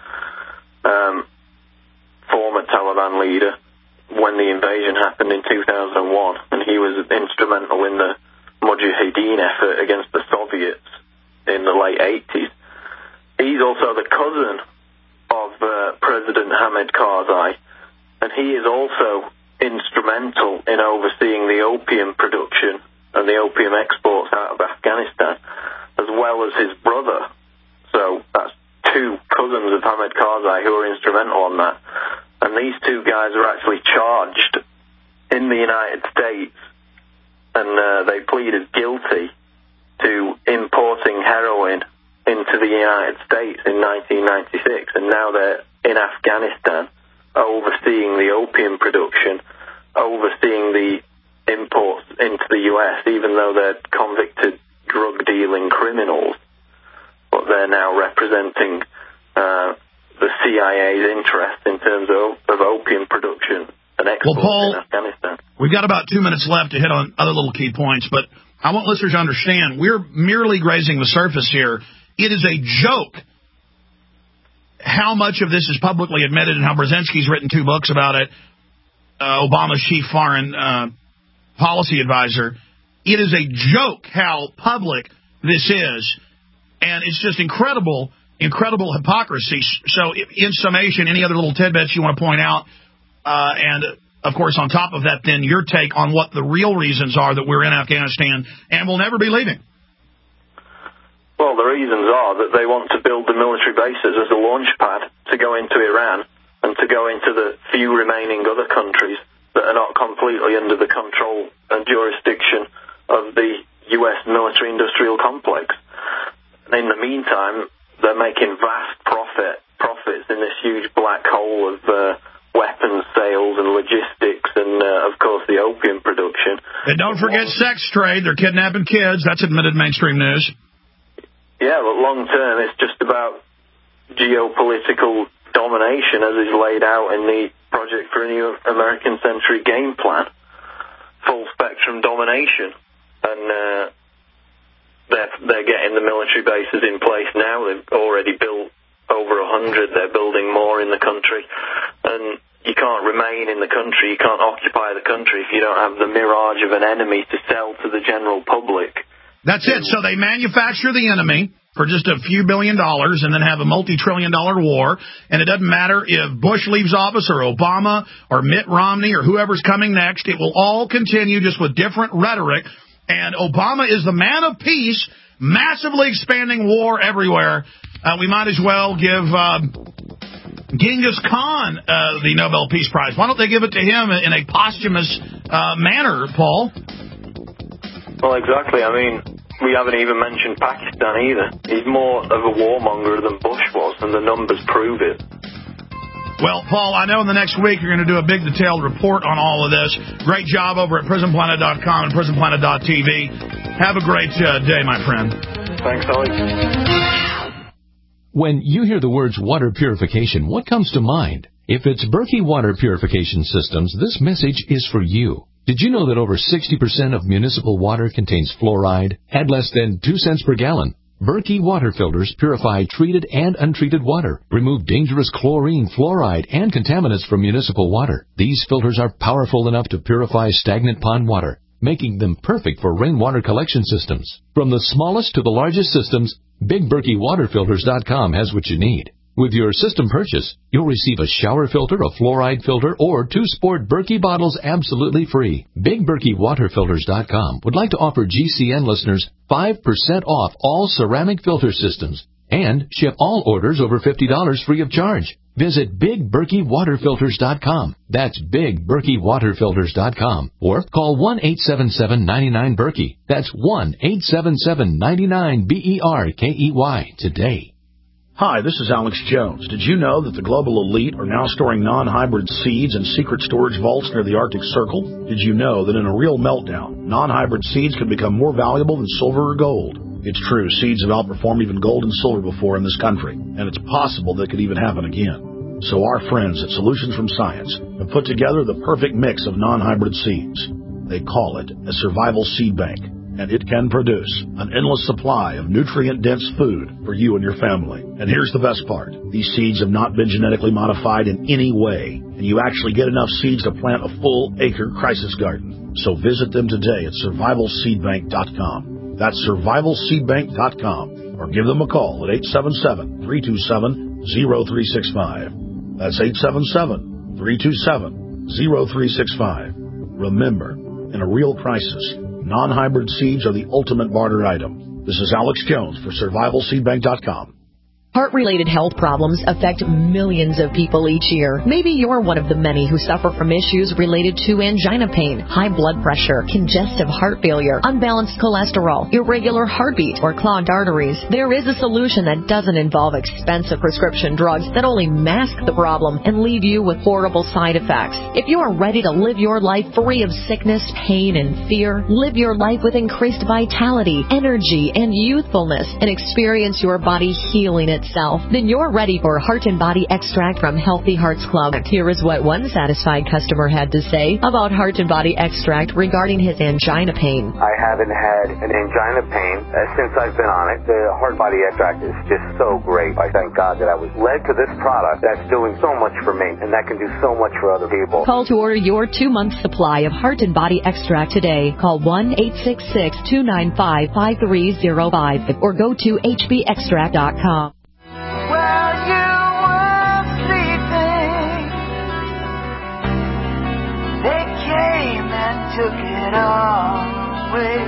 former Taliban leader, when the invasion happened in 2001, and he was instrumental in the Mujahideen effort against the Soviets in the late 80s. He's also the cousin of President Hamid Karzai, and he is also instrumental in overseeing the opium production and the opium exports out of Afghanistan, as well as his brother. So that's two cousins of Hamid Karzai who are instrumental on that. And these two guys are actually charged in the United States, and they pleaded guilty to importing heroin into the United States in 1996, and now they're in Afghanistan overseeing the opium production, overseeing the imports into the U.S., even though they're convicted drug-dealing criminals. But they're now representing the CIA's interest in terms of opium production and export in Afghanistan. We've got about 2 minutes left to hit on other little key points, but I want listeners to understand we're merely grazing the surface here. It is a joke how much of this is publicly admitted and how Brzezinski's written 2 books about it, Obama's chief foreign policy advisor. It is a joke how public this is, and it's just incredible hypocrisy. So in summation, any other little tidbits you want to point out? And, of course, on top of that, then your take on what the real reasons are that we're in Afghanistan and will never be leaving. Well, the reasons are that they want to build the military bases as a launch pad to go into Iran and to go into the few remaining other countries that are not completely under the control and jurisdiction of the U.S. military-industrial complex. And in the meantime, they're making vast profits in this huge black hole of weapons sales and logistics and, of course, the opium production. And don't forget sex trade. They're kidnapping kids. That's admitted mainstream news. Yeah, but long term, it's just about geopolitical domination as is laid out in the Project for a New American Century game plan. full-spectrum domination. And they're getting the military bases in place now. They've already built over 100. They're building more in the country. And you can't remain in the country, you can't occupy the country if you don't have the mirage of an enemy to sell to the general public. That's it. So they manufacture the enemy for just a few $1 billion and then have a multi-trillion-dollar war. And it doesn't matter if Bush leaves office or Obama or Mitt Romney or whoever's coming next. It will all continue just with different rhetoric. And Obama is the man of peace, massively expanding war everywhere. We might as well give Genghis Khan the Nobel Peace Prize. Why don't they give it to him in a posthumous manner, Paul? Well, exactly. I mean, we haven't even mentioned Pakistan either. He's more of a warmonger than Bush was, and the numbers prove it. Well, Paul, I know in the next week you're going to do a big detailed report on all of this. Great job over at PrisonPlanet.com and PrisonPlanet.tv. Have a great day, my friend. Thanks, Alex. When you hear the words water purification, what comes to mind? If it's Berkey Water Purification Systems, this message is for you. Did you know that over 60% of municipal water contains fluoride at less than 2 cents per gallon? Berkey water filters purify treated and untreated water, remove dangerous chlorine, fluoride, and contaminants from municipal water. These filters are powerful enough to purify stagnant pond water, making them perfect for rainwater collection systems. From the smallest to the largest systems, BigBerkeyWaterFilters.com has what you need. With your system purchase, you'll receive a shower filter, a fluoride filter, or 2 sport Berkey bottles absolutely free. BigBerkeyWaterFilters.com would like to offer GCN listeners 5% off all ceramic filter systems and ship all orders over $50 free of charge. Visit BigBerkeyWaterFilters.com. That's BigBerkeyWaterFilters.com. Or call 1-877-99-BERKEY. That's 1-877-99-BERKEY today. Hi, this is Alex Jones. Did you know that the global elite are now storing non-hybrid seeds in secret storage vaults near the Arctic Circle? Did you know that in a real meltdown, non-hybrid seeds can become more valuable than silver or gold? It's true, seeds have outperformed even gold and silver before in this country, and it's possible that could even happen again. So our friends at Solutions from Science have put together the perfect mix of non-hybrid seeds. They call it a survival seed bank, and it can produce an endless supply of nutrient-dense food for you and your family. And here's the best part. These seeds have not been genetically modified in any way, and you actually get enough seeds to plant a full-acre crisis garden. So visit them today at survivalseedbank.com. That's survivalseedbank.com. Or give them a call at 877-327-0365. That's 877-327-0365. Remember, in a real crisis, non-hybrid seeds are the ultimate barter item. This is Alex Jones for SurvivalSeedBank.com. Heart-related health problems affect millions of people each year. Maybe you're one of the many who suffer from issues related to angina pain, high blood pressure, congestive heart failure, unbalanced cholesterol, irregular heartbeat, or clogged arteries. There is a solution that doesn't involve expensive prescription drugs that only mask the problem and leave you with horrible side effects. If you are ready to live your life free of sickness, pain, and fear, live your life with increased vitality, energy, and youthfulness, and experience your body healing itself, then you're ready for Heart and Body Extract from Healthy Hearts Club. Here is what one satisfied customer had to say about Heart and Body Extract regarding his angina pain. I haven't had an angina pain since I've been on it. The Heart Body Extract is just so great. I thank God that I was led to this product that's doing so much for me, and that can do so much for other people. Call to order your 2-month supply of Heart and Body Extract today. Call 1-866-295-5305 or go to hbextract.com. Took it all away.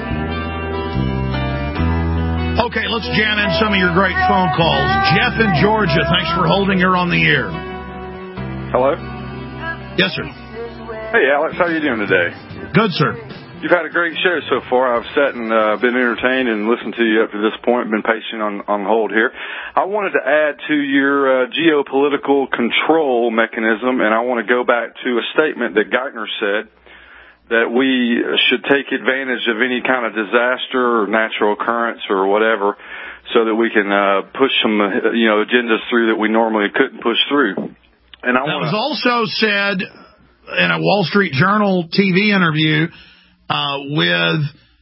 Okay, let's jam in some of your great phone calls. Jeff in Georgia, thanks for holding. You're on the air. Hello? Yes, sir. Hey, Alex, how are you doing today? Good, sir. You've had a great show so far. I've sat and been entertained and listened to you up to this point, been patient on hold here. I wanted to add to your geopolitical control mechanism, and I want to go back to a statement that Geithner said, that we should take advantage of any kind of disaster or natural occurrence or whatever so that we can push some agendas through that we normally couldn't push through. And that was also said in a Wall Street Journal TV interview with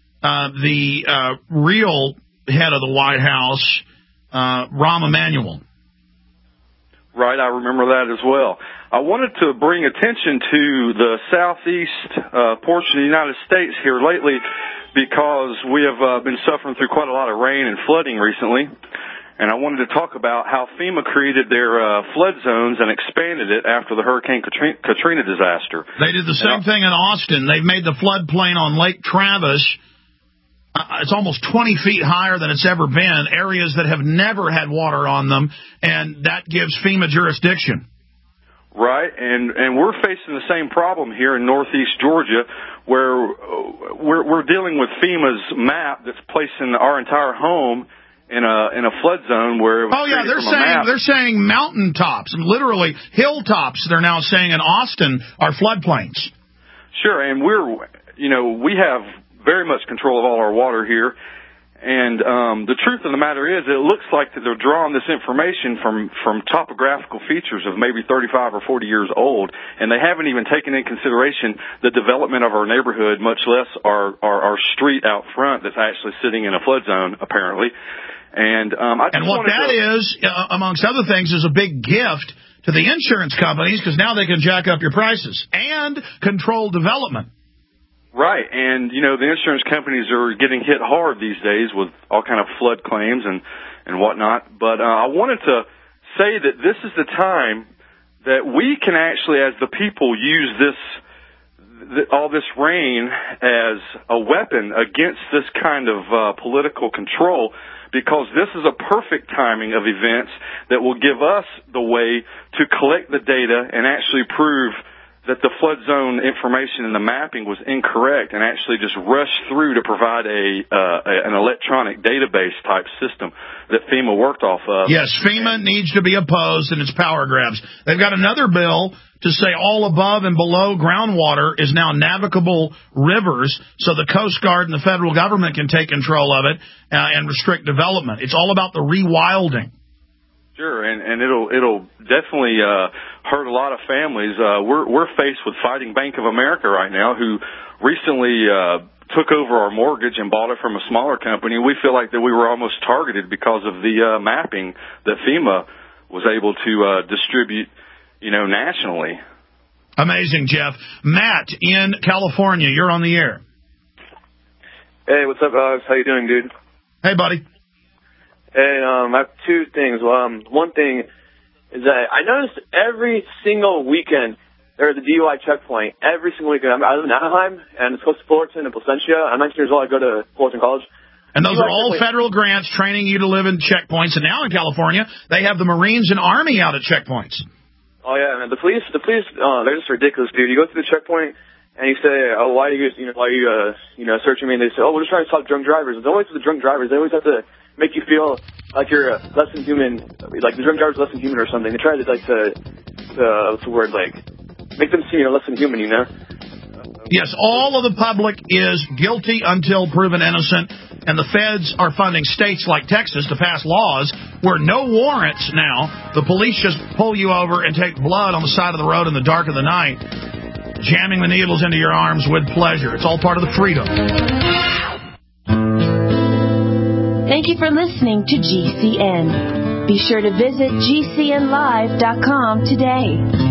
the real head of the White House, Rahm Emanuel. Right, I remember that as well. I wanted to bring attention to the southeast portion of the United States here lately because we have been suffering through quite a lot of rain and flooding recently. And I wanted to talk about how FEMA created their flood zones and expanded it after the Hurricane Katrina disaster. They did the same thing in Austin. They've made the floodplain on Lake Travis. It's almost 20 feet higher than it's ever been, areas that have never had water on them, and that gives FEMA jurisdiction. Right, and we're facing the same problem here in northeast Georgia, where we're dealing with FEMA's map that's placing our entire home in a flood zone where they're saying mountaintops and literally hilltops. They're now saying in Austin are floodplains. Sure, and we have very much control of all our water here. And the truth of the matter is, it looks like that they're drawing this information from topographical features of maybe 35 or 40 years old, and they haven't even taken into consideration the development of our neighborhood, much less our street out front that's actually sitting in a flood zone, apparently. And what that is, amongst other things, is a big gift to the insurance companies because now they can jack up your prices and control development. Right, and, the insurance companies are getting hit hard these days with all kind of flood claims and whatnot. But I wanted to say that this is the time that we can actually, as the people, use all this rain as a weapon against this kind of political control, because this is a perfect timing of events that will give us the way to collect the data and actually prove that the flood zone information in the mapping was incorrect and actually just rush through to provide an electronic database type system that FEMA worked off of. Yes, FEMA needs to be opposed in its power grabs. They've got another bill to say all above and below groundwater is now navigable rivers, so the Coast Guard and the federal government can take control of it and restrict development. It's all about the rewilding. Sure, and it'll definitely hurt a lot of families. We're faced with fighting Bank of America right now, who recently took over our mortgage and bought it from a smaller company. We feel like that we were almost targeted because of the mapping that FEMA was able to distribute, nationally. Amazing, Jeff. Matt in California, you're on the air. Hey, what's up, Alex? How you doing, dude? Hey, buddy. Hey, I have two things. One thing is that I noticed every single weekend there is a DUI checkpoint. Every single weekend. I live in Anaheim, and it's close to Fullerton and Placentia. I'm 19 years old. I go to Fullerton College. And those are all federal grants training you to live in checkpoints. And now in California, they have the Marines and Army out at checkpoints. Oh, yeah, man. The police, they're just ridiculous, dude. You go through the checkpoint, and you say, oh, why are you searching me? And they say, oh, we're just trying to stop drunk drivers. It's always the drunk drivers. They always have to make you feel like you're less than human, like the drunk driver's less than human or something. They try to, what's the word, make them seem less than human, Yes, all of the public is guilty until proven innocent, and the feds are funding states like Texas to pass laws where no warrants now. The police just pull you over and take blood on the side of the road in the dark of the night, jamming the needles into your arms with pleasure. It's all part of the freedom. Thank you for listening to GCN. Be sure to visit GCNlive.com today.